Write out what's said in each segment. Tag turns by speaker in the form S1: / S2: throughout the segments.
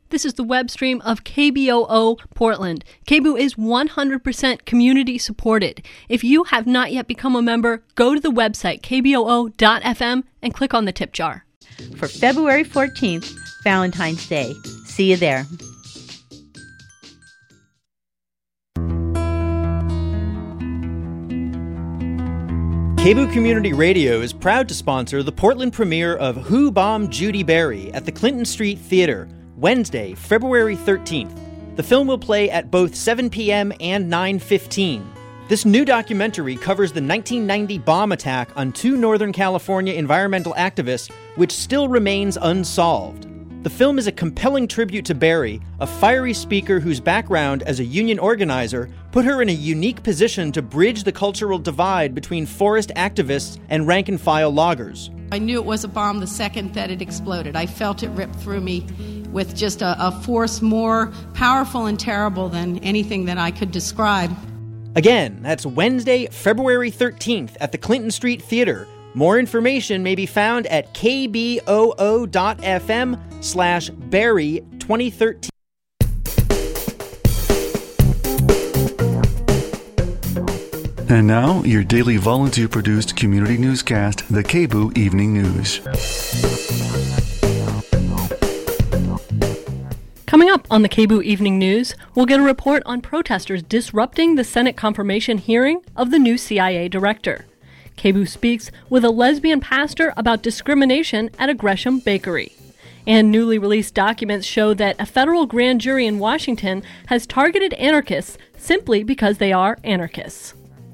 S1: This is the web stream of KBOO Portland. KBOO is 100% community supported. If you have not yet become a member, go to the website kboo.fm and click on the tip jar.
S2: For February 14th, Valentine's Day. See you there.
S3: KBOO Community Radio is proud to sponsor the Portland premiere of Who Bombed Judy Berry at the Clinton Street Theater, Wednesday, February 13th. The film will play at both 7 p.m. and 9:15. This new documentary covers the 1990 bomb attack on two Northern California environmental activists, which still remains unsolved. The film is a compelling tribute to Berry, a fiery speaker whose background as a union organizer put her in a unique position to bridge the cultural divide between forest activists and rank-and-file loggers.
S4: I knew it was a bomb the second that it exploded. I felt it rip through me with just a force more powerful and terrible than anything that I could describe.
S3: Again, that's Wednesday, February 13th at the Clinton Street Theater. More information may be found at kboo.fm/Berry2013.
S5: And now, your daily volunteer-produced community newscast, the KBOO Evening News.
S1: Coming up on the KBOO Evening News, we'll get a report on protesters disrupting the Senate confirmation hearing of the new CIA director. KBOO speaks with a lesbian pastor about discrimination at a Gresham bakery. And newly released documents show that a federal grand jury in Washington has targeted anarchists simply because they are anarchists.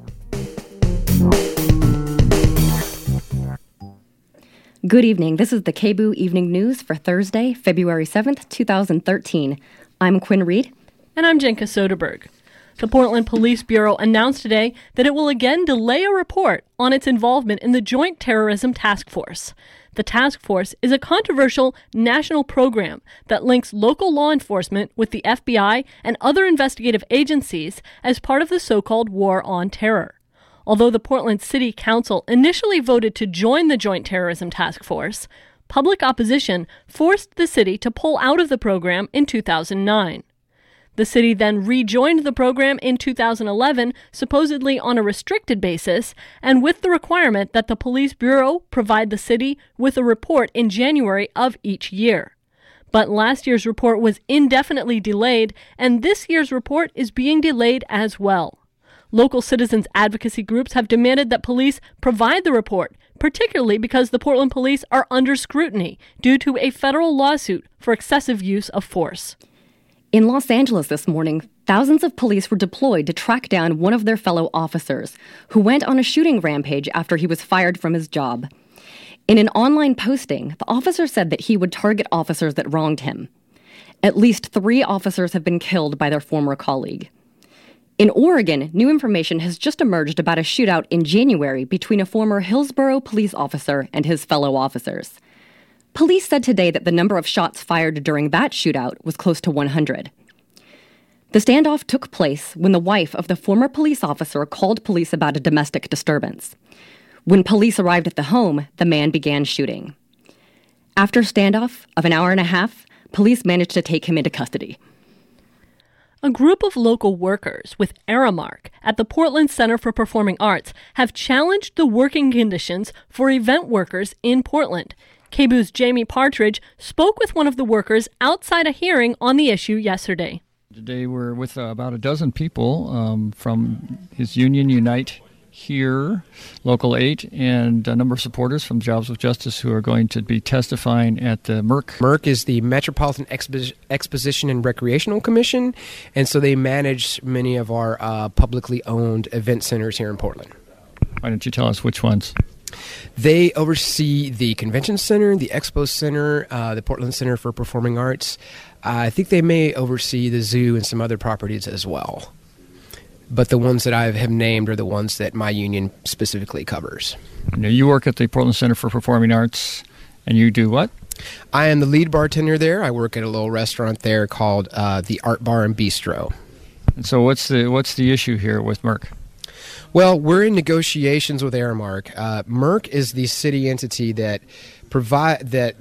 S6: Good evening. This is the KBOO Evening News for Thursday, February 7th, 2013. I'm Quinn Reed.
S1: And I'm Jenka Soderberg. The Portland Police Bureau announced today that it will again delay a report on its involvement in the Joint Terrorism Task Force. The task force is a controversial national program that links local law enforcement with the FBI and other investigative agencies as part of the so-called War on Terror. Although the Portland City Council initially voted to join the Joint Terrorism Task Force, public opposition forced the city to pull out of the program in 2009. The city then rejoined the program in 2011, supposedly on a restricted basis, and with the requirement that the police bureau provide the city with a report in January of each year. But last year's report was indefinitely delayed, and this year's report is being delayed as well. Local citizens advocacy groups have demanded that police provide the report, particularly because the Portland police are under scrutiny due to a federal lawsuit for excessive use of force.
S6: In Los Angeles this morning, thousands of police were deployed to track down one of their fellow officers, who went on a shooting rampage after he was fired from his job. In an online posting, the officer said that he would target officers that wronged him. At least 3 officers have been killed by their former colleague. In Oregon, new information has just emerged about a shootout in January between a former Hillsborough police officer and his fellow officers. Police said today that the number of shots fired during that shootout was close to 100. The standoff took place when the wife of the former police officer called police about a domestic disturbance. When police arrived at the home, the man began shooting. After a standoff of an hour and a half, police managed to take him into custody.
S1: A group of local workers with Aramark at the Portland Center for Performing Arts have challenged the working conditions for event workers in Portland. KBOO's Jamie Partridge spoke with one of the workers outside a hearing on the issue yesterday.
S7: Today we're with about a dozen people from his union, Unite here, Local 8, and a number of supporters from Jobs with Justice who are going to be testifying at the MERC.
S8: MERC is the Metropolitan Exposition and Recreational Commission, and so they manage many of our publicly owned event centers here in Portland.
S7: Why don't you tell us which ones?
S8: They oversee the Convention Center, the Expo Center, the Portland Center for Performing Arts. I think they may oversee the zoo and some other properties as well. But the ones that I have named are the ones that my union specifically covers.
S7: Now you work at the Portland Center for Performing Arts, and you do what?
S8: I am the lead bartender there. I work at a little restaurant there called the Art Bar and Bistro.
S7: And so what's the issue here with MERC?
S8: Well, we're in negotiations with Aramark. MERC is the city entity that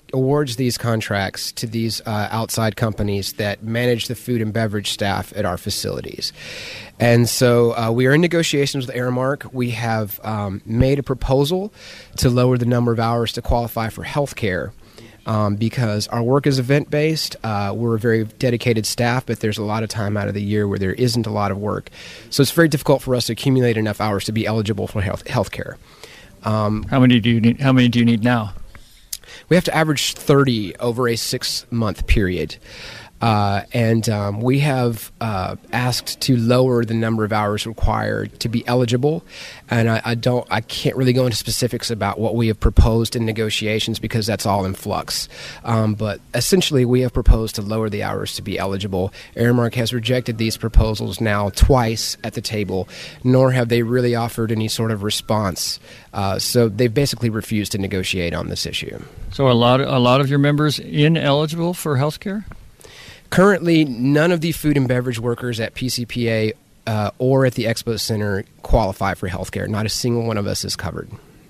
S8: awards these contracts to these outside companies that manage the food and beverage staff at our facilities. And so we are in negotiations with Aramark. We have made a proposal to lower the number of hours to qualify for health care. Because our work is event-based, we're a very dedicated staff, but there's a lot of time out of the year where there isn't a lot of work. So it's very difficult for us to accumulate enough hours to be eligible for health care.
S7: How many do you need? How many do you need now?
S8: We have to average 30 over a 6-month period. And we have asked to lower the number of hours required to be eligible, and I can't really go into specifics about what we have proposed in negotiations because that's all in flux. But essentially, we have proposed to lower the hours to be eligible. Aramark has rejected these proposals now twice at the table, nor have they really offered any sort of response. So they've basically refused to negotiate on this issue.
S7: So a lot of your members ineligible for health care?
S8: Currently, none of the food and beverage workers at PCPA or at the Expo Center qualify for health care. Not a single one of us is covered.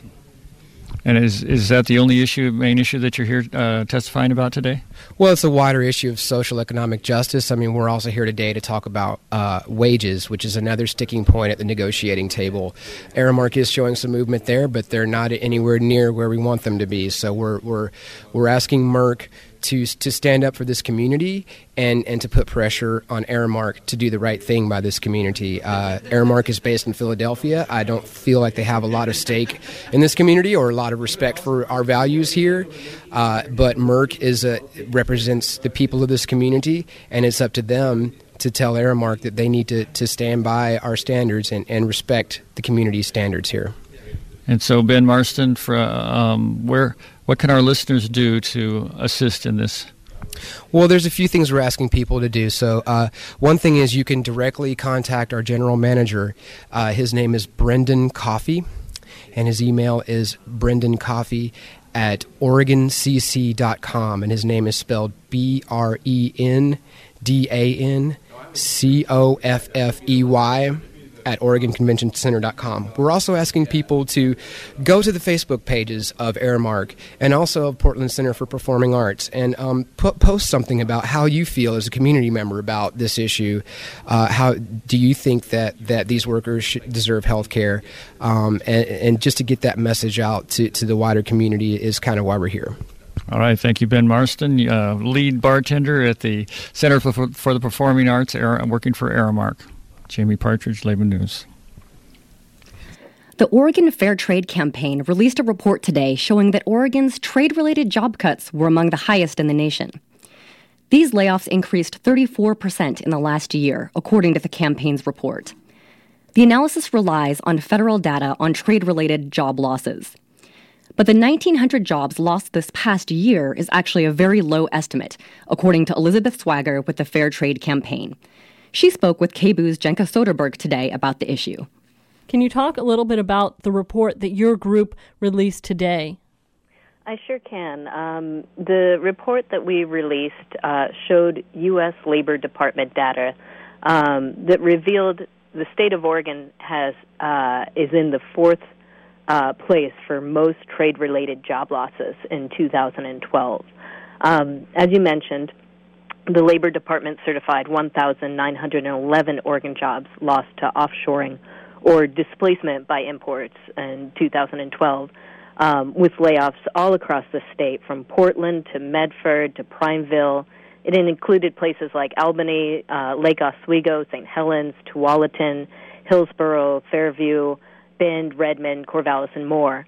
S7: And is that the only main issue that you're here testifying about today?
S8: Well, it's a wider issue of social economic justice. I mean, we're also here today to talk about wages, which is another sticking point at the negotiating table. Aramark is showing some movement there, but they're not anywhere near where we want them to be. So we're asking Merck to stand up for this community and to put pressure on Aramark to do the right thing by this community. Aramark is based in Philadelphia. I don't feel like they have a lot of stake in this community or a lot of respect for our values here. But Merck represents the people of this community, and it's up to them to tell Aramark that they need to stand by our standards and respect the community's standards here.
S7: And so, Ben Marston, what can our listeners do to assist in this?
S8: Well, there's a few things we're asking people to do. So one thing is you can directly contact our general manager. His name is Brendan Coffey, and his email is brendancoffey@oregoncc.com, and his name is spelled BRENDANCOFFEY at OregonConventionCenter.com. We're also asking people to go to the Facebook pages of Aramark and also of Portland Center for Performing Arts and post something about how you feel as a community member about this issue. How do you think that these workers deserve health care? And just to get that message out to the wider community is kind of why we're here.
S7: All right. Thank you, Ben Marston, lead bartender at the Center for the Performing Arts, working for Aramark. Jamie Partridge, Laban News.
S6: The Oregon Fair Trade Campaign released a report today showing that Oregon's trade-related job cuts were among the highest in the nation. These layoffs increased 34% in the last year, according to the campaign's report. The analysis relies on federal data on trade-related job losses. But the 1,900 jobs lost this past year is actually a very low estimate, according to Elizabeth Swagger with the Fair Trade Campaign. She spoke with KBOO's Jenka Soderberg today about the issue.
S1: Can you talk a little bit about the report that your group released today?
S9: I sure can. The report that we released showed U.S. Labor Department data that revealed the state of Oregon is in the fourth place for most trade-related job losses in 2012. As you mentioned, the Labor Department certified 1,911 Oregon jobs lost to offshoring or displacement by imports in 2012, with layoffs all across the state, from Portland to Medford to Prineville. It included places like Albany, Lake Oswego, St. Helens, Tualatin, Hillsborough, Fairview, Bend, Redmond, Corvallis, and more.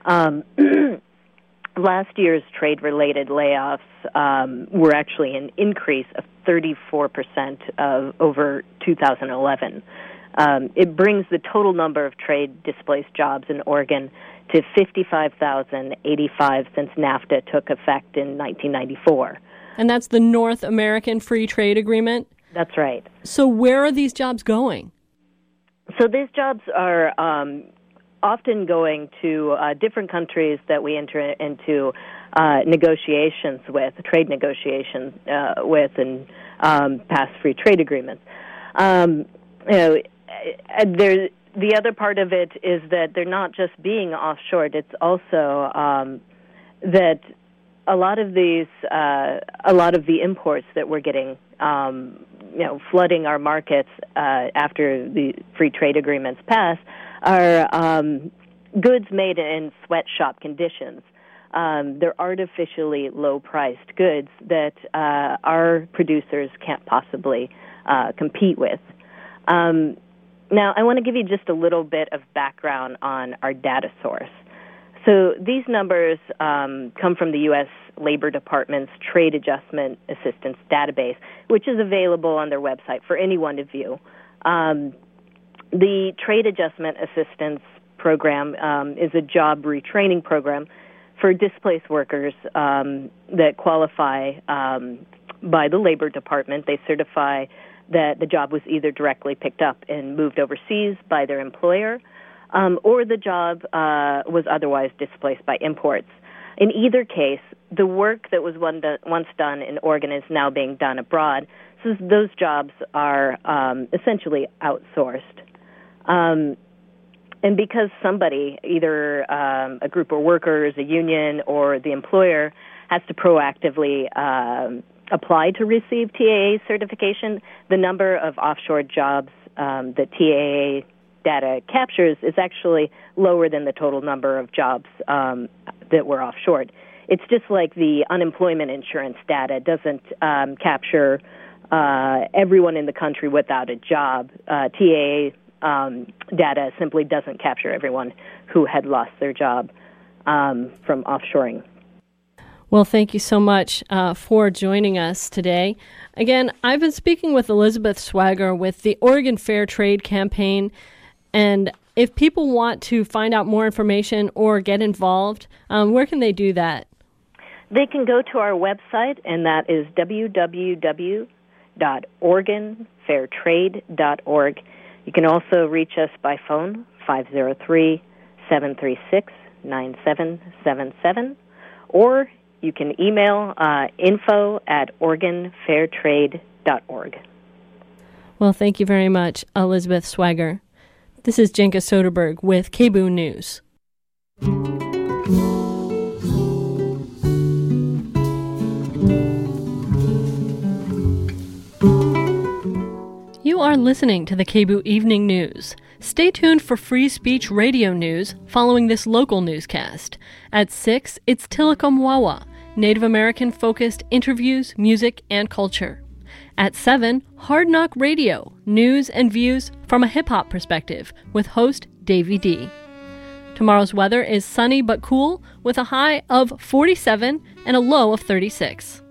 S9: Last year's trade-related layoffs were actually an increase of 34% over 2011. It brings the total number of trade-displaced jobs in Oregon to 55,085 since NAFTA took effect in 1994.
S1: And that's the North American Free Trade Agreement?
S9: That's right.
S1: So where are these jobs going?
S9: So these jobs are often going to different countries that we enter into negotiations with, trade negotiations with, and pass free trade agreements. The other part of it is that they're not just being offshored. It's also that a lot of the imports that we're getting, flooding our markets after the free trade agreements pass, are goods made in sweatshop conditions. They're artificially low-priced goods that our producers can't possibly compete with. Now, I want to give you just a little bit of background on our data source. So these numbers come from the U.S. Labor Department's Trade Adjustment Assistance Database, which is available on their website for anyone to view. The Trade Adjustment Assistance Program is a job retraining program for displaced workers that qualify by the Labor Department. They certify that the job was either directly picked up and moved overseas by their employer, or the job was otherwise displaced by imports. In either case, the work that was once done in Oregon is now being done abroad, so those jobs are essentially outsourced. And because somebody, either a group of workers, a union, or the employer, has to proactively apply to receive TAA certification, the number of offshore jobs that TAA data captures is actually lower than the total number of jobs that were offshored. It's just like the unemployment insurance data doesn't capture everyone in the country without a job. TAA data simply doesn't capture everyone who had lost their job from offshoring.
S1: Well, thank you so much for joining us today. Again, I've been speaking with Elizabeth Swagger with the Oregon Fair Trade Campaign, and if people want to find out more information or get involved, where can they do that?
S9: They can go to our website, and that is www.oregonfairtrade.org. You can also reach us by phone, 503-736-9777, or you can email info@oregonfairtrade.org.
S1: Well, thank you very much, Elizabeth Swagger. This is Jenka Soderberg with KBOO News. You are listening to the KBOO Evening News. Stay tuned for Free Speech Radio News following this local newscast. At 6, it's Tilikum Wawa, Native American-focused interviews, music, and culture. At 7, Hard Knock Radio, news and views from a hip-hop perspective with host Davey D. Tomorrow's weather is sunny but cool with a high of 47 and a low of 36.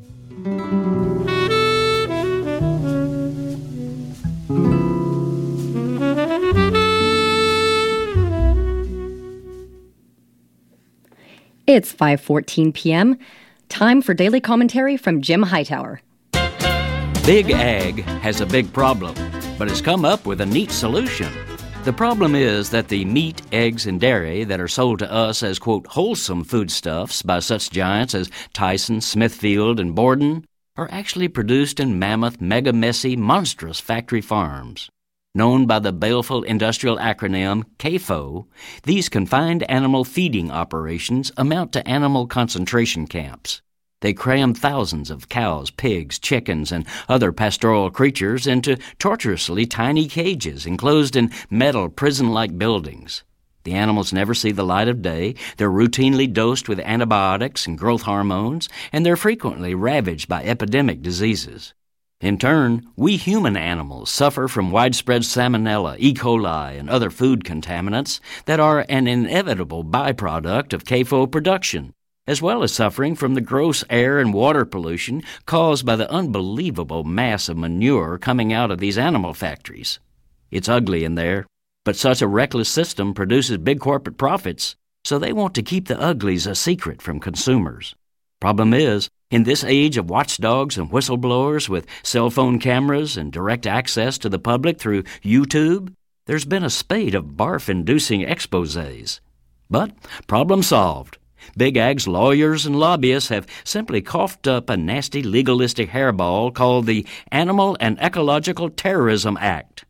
S6: It's 5:14 p.m. Time for daily commentary from Jim Hightower.
S10: Big Ag has a big problem, but has come up with a neat solution. The problem is that the meat, eggs, and dairy that are sold to us as, quote, wholesome foodstuffs by such giants as Tyson, Smithfield, and Borden are actually produced in mammoth, mega-messy, monstrous factory farms. Known by the baleful industrial acronym CAFO, these confined animal feeding operations amount to animal concentration camps. They cram thousands of cows, pigs, chickens, and other pastoral creatures into tortuously tiny cages enclosed in metal prison-like buildings. The animals never see the light of day, they're routinely dosed with antibiotics and growth hormones, and they're frequently ravaged by epidemic diseases. In turn, we human animals suffer from widespread salmonella, E. coli, and other food contaminants that are an inevitable byproduct of CAFO production, as well as suffering from the gross air and water pollution caused by the unbelievable mass of manure coming out of these animal factories. It's ugly in there, but such a reckless system produces big corporate profits, so they want to keep the uglies a secret from consumers. Problem is, in this age of watchdogs and whistleblowers with cell phone cameras and direct access to the public through YouTube, there's been a spate of barf-inducing exposés. But problem solved. Big Ag's lawyers and lobbyists have simply coughed up a nasty legalistic hairball called the Animal and Ecological Terrorism Act.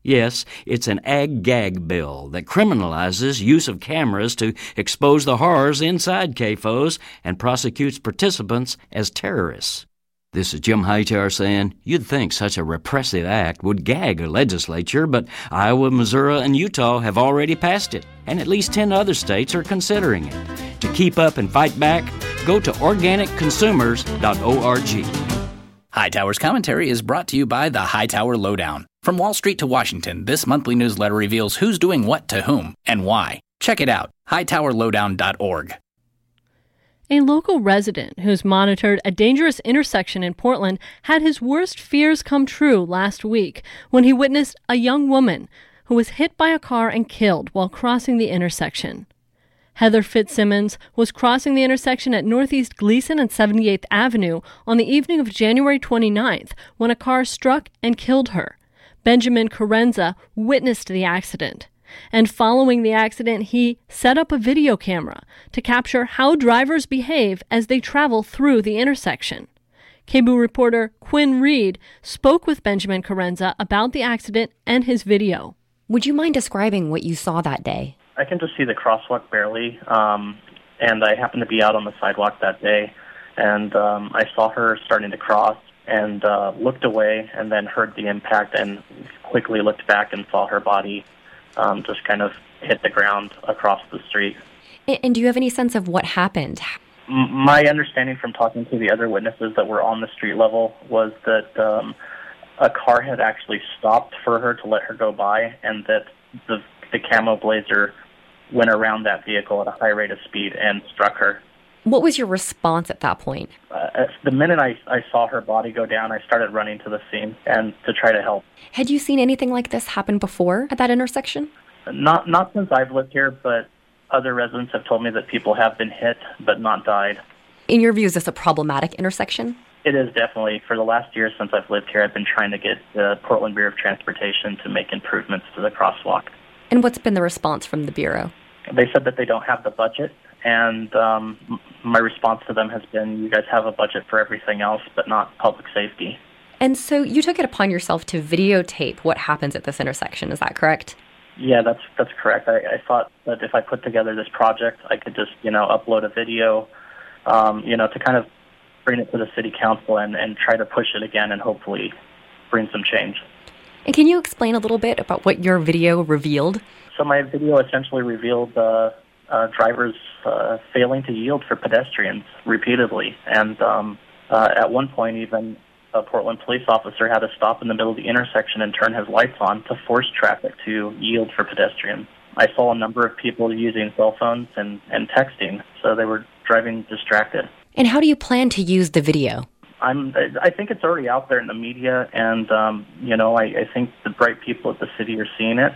S10: Yes, it's an ag-gag bill that criminalizes use of cameras to expose the horrors inside CAFOs and prosecutes participants as terrorists. This is Jim Hightower saying you'd think such a repressive act would gag a legislature, but Iowa, Missouri, and Utah have already passed it, and at least 10 other states are considering it. To keep up and fight back, go to organicconsumers.org.
S11: Hightower's commentary is brought to you by the Hightower Lowdown. From Wall Street to Washington, this monthly newsletter reveals who's doing what to whom and why. Check it out, hightowerlowdown.org.
S1: A local resident who's monitored a dangerous intersection in Portland had his worst fears come true last week when he witnessed a young woman who was hit by a car and killed while crossing the intersection. Heather Fitzsimmons was crossing the intersection at Northeast Gleason and 78th Avenue on the evening of January 29th when a car struck and killed her. Benjamin Carenza witnessed the accident. And following the accident, he set up a video camera to capture how drivers behave as they travel through the intersection. KBOO reporter Quinn Reed spoke with Benjamin Carenza about the accident and his video.
S6: Would you mind describing what you saw that day?
S12: I can just see the crosswalk barely, and I happened to be out on the sidewalk that day, and I saw her starting to cross and looked away and then heard the impact and quickly looked back and saw her body just kind of hit the ground across the street.
S6: And do you have any sense of what happened?
S12: My understanding from talking to the other witnesses that were on the street level was that a car had actually stopped for her to let her go by, and that the camo blazer went around that vehicle at a high rate of speed and struck her.
S6: What was your response at that point?
S12: The minute I saw her body go down, I started running to the scene and to try to help.
S6: Had you seen anything like this happen before at that intersection?
S12: Not since I've lived here, but other residents have told me that people have been hit but not died.
S6: In your view, is this a problematic intersection?
S12: It is definitely. For the last year since I've lived here, I've been trying to get the Portland Bureau of Transportation to make improvements to the crosswalk.
S6: And what's been the response from the Bureau?
S12: They said that they don't have the budget, and my response to them has been, you guys have a budget for everything else, but not public safety.
S6: And so you took it upon yourself to videotape what happens at this intersection, is that correct?
S12: Yeah, that's correct. I thought that if I put together this project, I could just, upload a video, to kind of bring it to the city council and try to push it again and hopefully bring some change.
S6: And can you explain a little bit about what your video revealed?
S12: So my video essentially revealed drivers failing to yield for pedestrians repeatedly. And at one point, even a Portland police officer had to stop in the middle of the intersection and turn his lights on to force traffic to yield for pedestrians. I saw a number of people using cell phones and texting, so they were driving distracted.
S6: And how do you plan to use the video?
S12: I think it's already out there in the media, and, I think the bright people at the city are seeing it.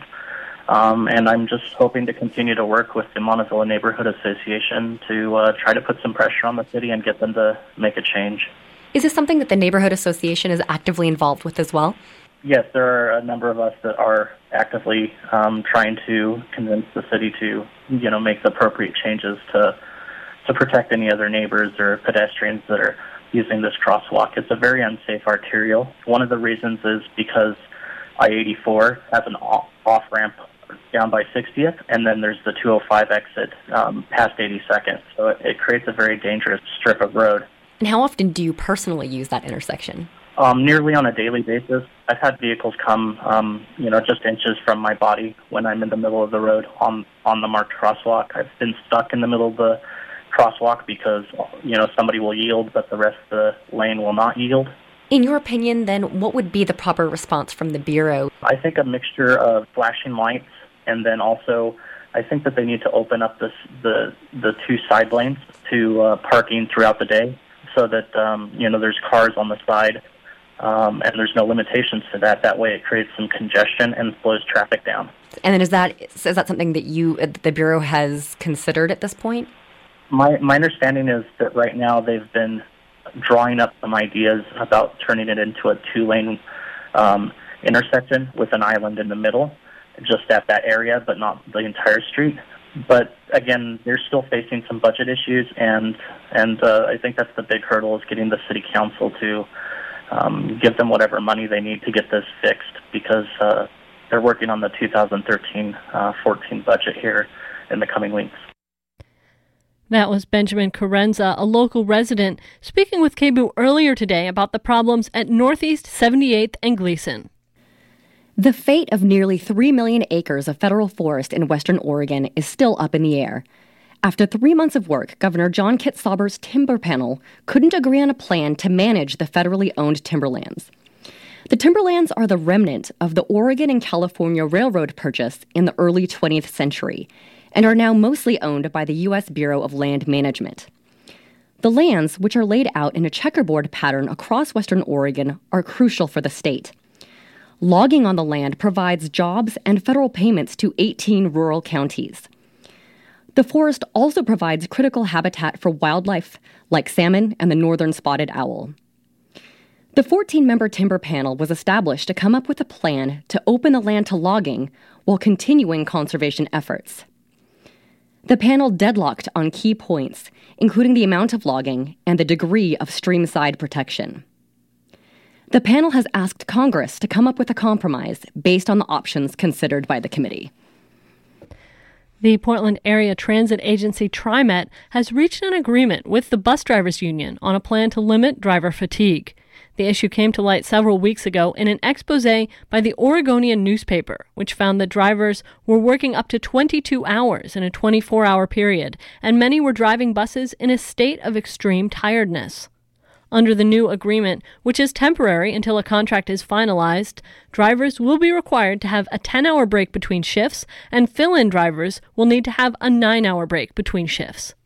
S12: And I'm just hoping to continue to work with the Montezuma Neighborhood Association to try to put some pressure on the city and get them to make a change.
S6: Is this something that the Neighborhood Association is actively involved with as well?
S12: Yes, there are a number of us that are actively trying to convince the city to, make the appropriate changes to protect any other neighbors or pedestrians that are using this crosswalk. It's a very unsafe arterial. One of the reasons is because I-84 has an off-ramp down by 60th, and then there's the 205 exit past 82nd. So it creates a very dangerous strip of road.
S6: And how often do you personally use that intersection?
S12: Nearly on a daily basis. I've had vehicles come, just inches from my body when I'm in the middle of the road on the marked crosswalk. I've been stuck in the middle of the crosswalk because, somebody will yield, but the rest of the lane will not yield.
S6: In your opinion, then, what would be the proper response from the Bureau?
S12: I think a mixture of flashing lights, and then also I think that they need to open up the two side lanes to parking throughout the day so that, there's cars on the side and there's no limitations to that. That way it creates some congestion and slows traffic down. And then is that something that the Bureau has considered at this point? My understanding is that right now they've been drawing up some ideas about turning it into a two-lane intersection with an island in the middle, just at that area, but not the entire street. But again, they're still facing some budget issues, and I think that's the big hurdle, is getting the city council to give them whatever money they need to get this fixed, because they're working on the 2013-14 budget here in the coming weeks.
S1: That was Benjamin Carenza, a local resident, speaking with KBOO earlier today about the problems at Northeast 78th and Gleason.
S6: The fate of nearly 3 million acres of federal forest in western Oregon is still up in the air. After 3 months of work, Governor John Kitzhaber's timber panel couldn't agree on a plan to manage the federally owned timberlands. The timberlands are the remnant of the Oregon and California Railroad purchase in the early 20th century and are now mostly owned by the U.S. Bureau of Land Management. The lands, which are laid out in a checkerboard pattern across western Oregon, are crucial for the state. Logging on the land provides jobs and federal payments to 18 rural counties. The forest also provides critical habitat for wildlife, like salmon and the northern spotted owl. The 14-member timber panel was established to come up with a plan to open the land to logging while continuing conservation efforts. The panel deadlocked on key points, including the amount of logging and the degree of streamside protection. The panel has asked Congress to come up with a compromise based on the options considered by the committee.
S1: The Portland Area Transit Agency TriMet has reached an agreement with the bus drivers union on a plan to limit driver fatigue. The issue came to light several weeks ago in an expose by the Oregonian newspaper, which found that drivers were working up to 22 hours in a 24-hour period, and many were driving buses in a state of extreme tiredness. Under the new agreement, which is temporary until a contract is finalized, drivers will be required to have a 10-hour break between shifts, and fill-in drivers will need to have a 9-hour break between shifts.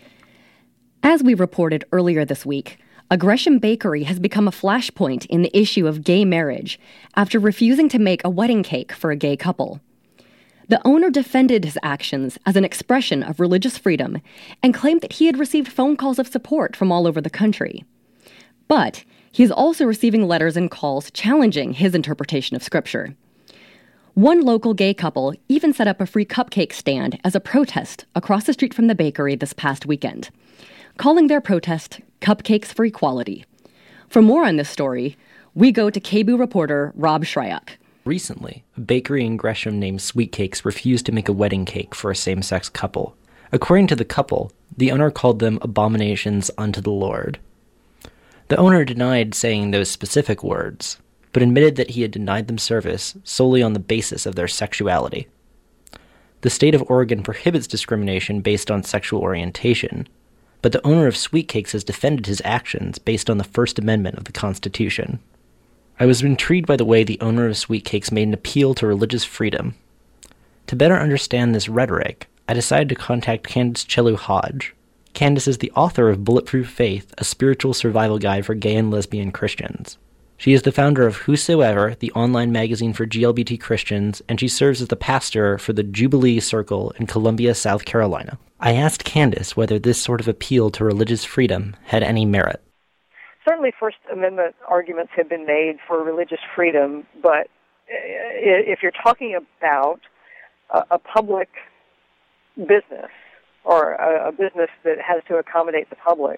S6: As we reported earlier this week, a Gresham bakery has become a flashpoint in the issue of gay marriage after refusing to make a wedding cake for a gay couple. The owner defended his actions as an expression of religious freedom and claimed that he had received phone calls of support from all over the country. But he is also receiving letters and calls challenging his interpretation of Scripture. One local gay couple even set up a free cupcake stand as a protest across the street from the bakery this past weekend, calling their protest Cupcakes for Equality. For more on this story, we go to KBOO reporter Rob Shryock.
S13: Recently, a bakery in Gresham named Sweet Cakes refused to make a wedding cake for a same-sex couple. According to the couple, the owner called them abominations unto the Lord. The owner denied saying those specific words, but admitted that he had denied them service solely on the basis of their sexuality. The state of Oregon prohibits discrimination based on sexual orientation, but the owner of Sweet Cakes has defended his actions based on the First Amendment of the Constitution. I was intrigued by the way the owner of Sweet Cakes made an appeal to religious freedom. To better understand this rhetoric, I decided to contact Candace Chelu Hodge. Candace is the author of Bulletproof Faith, a spiritual survival guide for gay and lesbian Christians. She is the founder of Whosoever, the online magazine for GLBT Christians, and she serves as the pastor for the Jubilee Circle in Columbia, South Carolina. I asked Candace whether this sort of appeal to religious freedom had any merit.
S14: Certainly First Amendment arguments have been made for religious freedom, but if you're talking about a public business or a business that has to accommodate the public,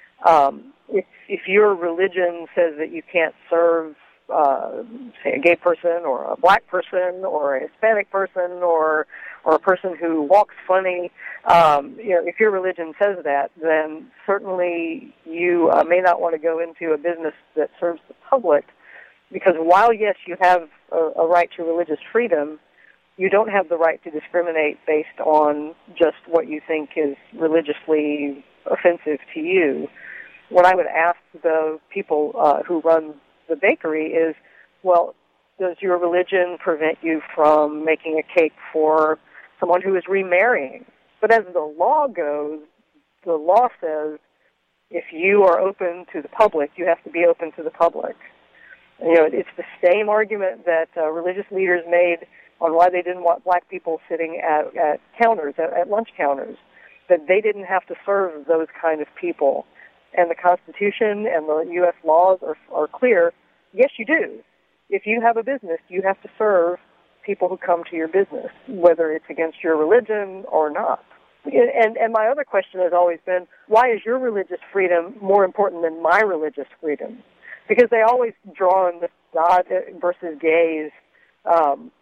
S14: if your religion says that you can't serve, say, a gay person or a black person or a Hispanic person or a person who walks funny, if your religion says that, then certainly you may not want to go into a business that serves the public, because while, yes, you have a right to religious freedom, you don't have the right to discriminate based on just what you think is religiously offensive to you. What I would ask the people who run the bakery is, well, does your religion prevent you from making a cake for someone who is remarrying? But as the law goes, the law says if you are open to the public, you have to be open to the public. It's the same argument that religious leaders made on why they didn't want black people sitting at counters, at lunch counters, that they didn't have to serve those kind of people. And the Constitution and the U.S. laws are clear. Yes, you do. If you have a business, you have to serve people who come to your business, whether it's against your religion or not. And my other question has always been, why is your religious freedom more important than my religious freedom? Because they always draw on this God versus gays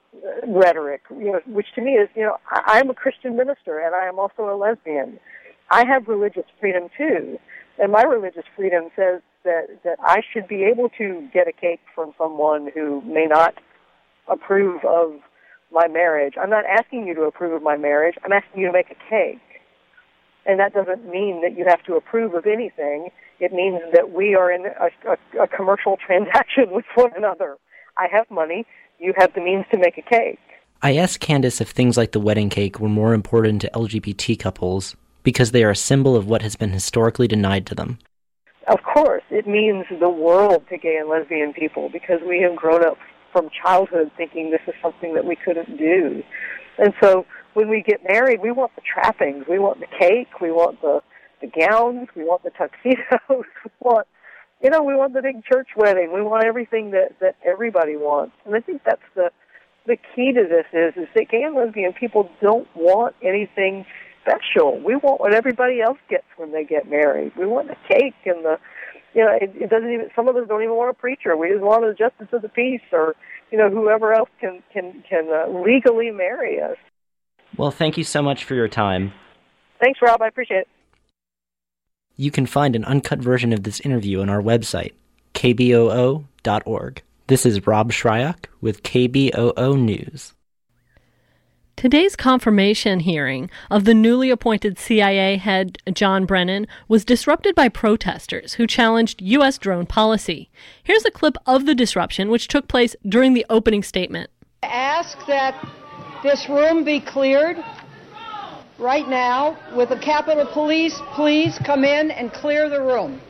S14: rhetoric, which to me is, I'm a Christian minister and I am also a lesbian. I have religious freedom too, and my religious freedom says that I should be able to get a cake from someone who may not approve of my marriage. I'm not asking you to approve of my marriage. I'm asking you to make a cake. And that doesn't mean that you have to approve of anything. It means that we are in a commercial transaction with one another. I have money. You have the means to make a cake.
S13: I asked Candace if things like the wedding cake were more important to LGBT couples because they are a symbol of what has been historically denied to them.
S14: Of course, it means the world to gay and lesbian people because we have grown up from childhood thinking this is something that we couldn't do. And so when we get married, we want the trappings. We want the cake. We want the gowns. We want the tuxedos. We want the big church wedding. We want everything that everybody wants. And I think that's the key to this is that gay and lesbian people don't want anything special. We want what everybody else gets when they get married. We want the cake and it doesn't even, some of us don't even want a preacher. We just want a justice of the peace or, whoever else can legally marry us.
S13: Well, thank you so much for your time.
S14: Thanks, Rob. I appreciate it.
S13: You can find an uncut version of this interview on our website, kboo.org. This is Rob Shryock with KBOO News.
S1: Today's confirmation hearing of the newly appointed CIA head John Brennan was disrupted by protesters who challenged U.S. drone policy. Here's a clip of the disruption, which took place during the opening statement.
S15: I ask that this room be cleared right now. With the Capitol Police, please come in and clear the room.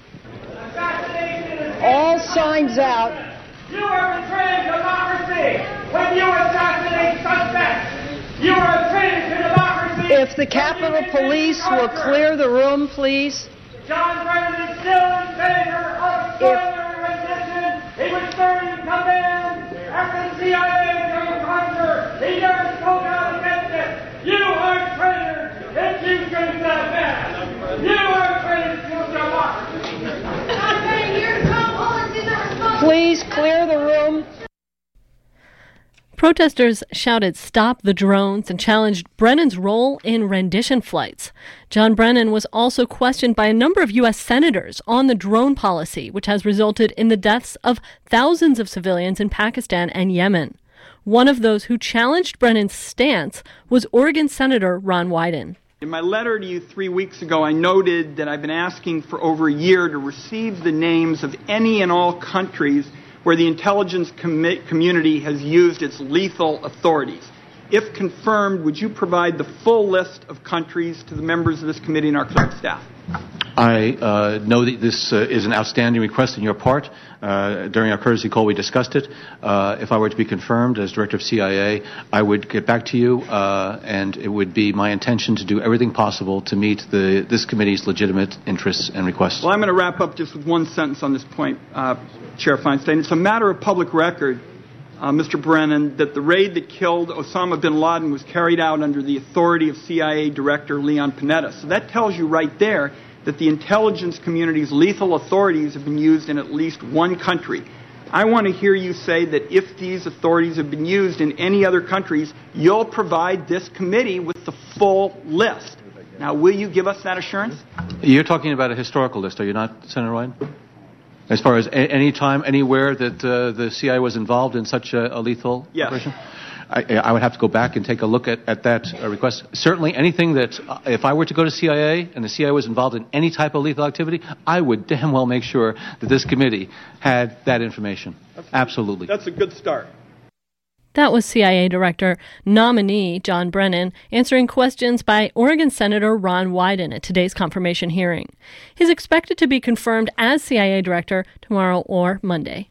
S15: All signs out.
S16: You are betraying democracy when you assassinate suspects. You are betraying democracy.
S15: If the Capitol Police will clear the room, please.
S16: John Brennan is still in favor of further rendition. He was third in command after the CIA took conquer. He never spoke out against it. You are traitors if you think that bad. You are traitors to democracy.
S15: Please clear the room.
S1: Protesters shouted "Stop the drones" and challenged Brennan's role in rendition flights. John Brennan was also questioned by a number of U.S. senators on the drone policy, which has resulted in the deaths of thousands of civilians in Pakistan and Yemen. One of those who challenged Brennan's stance was Oregon Senator Ron Wyden.
S17: In my letter to you 3 weeks ago, I noted that I've been asking for over a year to receive the names of any and all countries where the intelligence community has used its lethal authorities. If confirmed, would you provide the full list of countries to the members of this committee and our clerk staff?
S18: I know that this is an outstanding request on your part. During our courtesy call, we discussed it. If I were to be confirmed as director of CIA, I would get back to you, and it would be my intention to do everything possible to meet this committee's legitimate interests and requests.
S17: Well, I'm going to wrap up just with one sentence on this point, Chair Feinstein. It's a matter of public record, Mr. Brennan, that the raid that killed Osama bin Laden was carried out under the authority of CIA Director Leon Panetta. So that tells you right there that the intelligence community's lethal authorities have been used in at least one country. I want to hear you say that if these authorities have been used in any other countries, you'll provide this committee with the full list. Now, will you give us that assurance?
S18: You're talking about a historical list, are you not, Senator Wyden? As far as any time, anywhere that the CIA was involved in such a lethal operation? I would have to go back and take a look at that request. Certainly anything that, if I were to go to CIA and the CIA was involved in any type of lethal activity, I would damn well make sure that this committee had that information. Absolutely.
S17: That's a good start.
S1: That was CIA Director nominee John Brennan answering questions by Oregon Senator Ron Wyden at today's confirmation hearing. He's expected to be confirmed as CIA Director tomorrow or Monday.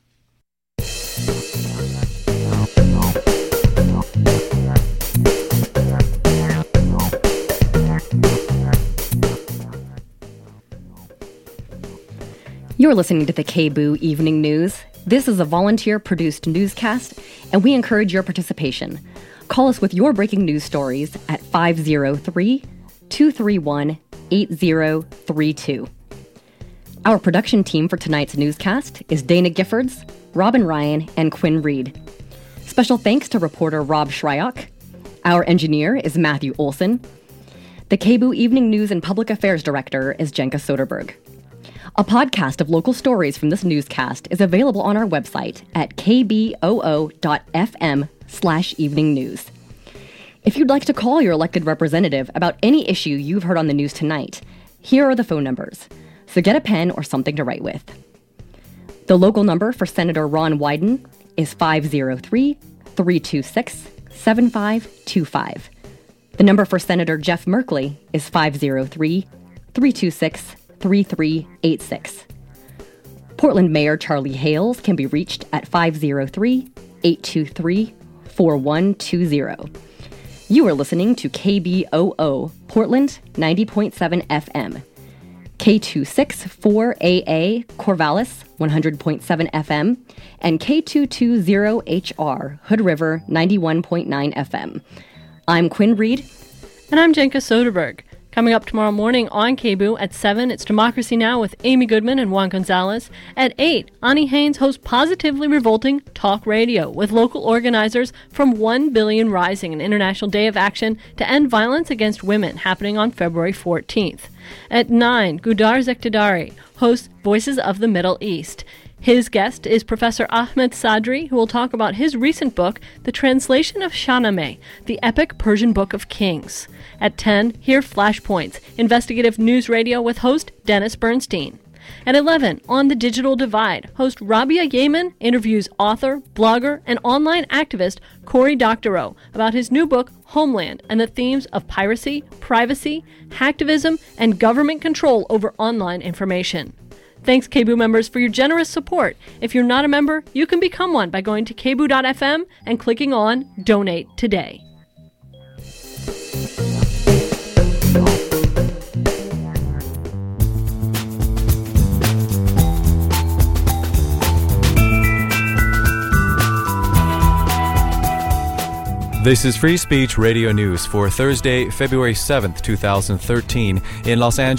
S6: You're listening to the KBOO Evening News. This is a volunteer-produced newscast, and we encourage your participation. Call us with your breaking news stories at 503-231-8032. Our production team for tonight's newscast is Dana Giffords, Robin Ryan, and Quinn Reed. Special thanks to reporter Rob Shryock. Our engineer is Matthew Olson. The KBOO Evening News and Public Affairs Director is Jenka Soderberg. A podcast of local stories from this newscast is available on our website at kboo.fm/evening news. If you'd like to call your elected representative about any issue you've heard on the news tonight, here are the phone numbers, so get a pen or something to write with. The local number for Senator Ron Wyden is 503-326-7525. The number for Senator Jeff Merkley is 503-326-3386. Portland Mayor Charlie Hales can be reached at 503-823-4120. You are listening to KBOO, Portland 90.7 FM. K264AA, Corvallis 100.7 FM, and K220HR, Hood River 91.9 FM. I'm Quinn Reed.
S1: And I'm Jenka Soderberg. Coming up tomorrow morning on KBOO at 7, it's Democracy Now! With Amy Goodman and Juan Gonzalez. At 8, Ani Haynes hosts Positively Revolting Talk Radio with local organizers from 1 Billion Rising, an international day of action to end violence against women, happening on February 14th. At 9, Gudar Zektadari hosts Voices of the Middle East. His guest is Professor Ahmed Sadri, who will talk about his recent book, The Translation of Shahnameh, the epic Persian Book of Kings. At 10, hear Flashpoints, investigative news radio with host Dennis Bernstein. At 11, On the Digital Divide, host Rabia Yemen interviews author, blogger, and online activist Cory Doctorow about his new book, Homeland, and the themes of piracy, privacy, hacktivism, and government control over online information. Thanks, KBOO members, for your generous support. If you're not a member, you can become one by going to kboo.fm and clicking on Donate Today.
S19: This is Free Speech Radio News for Thursday, February 7th, 2013, in Los Angeles.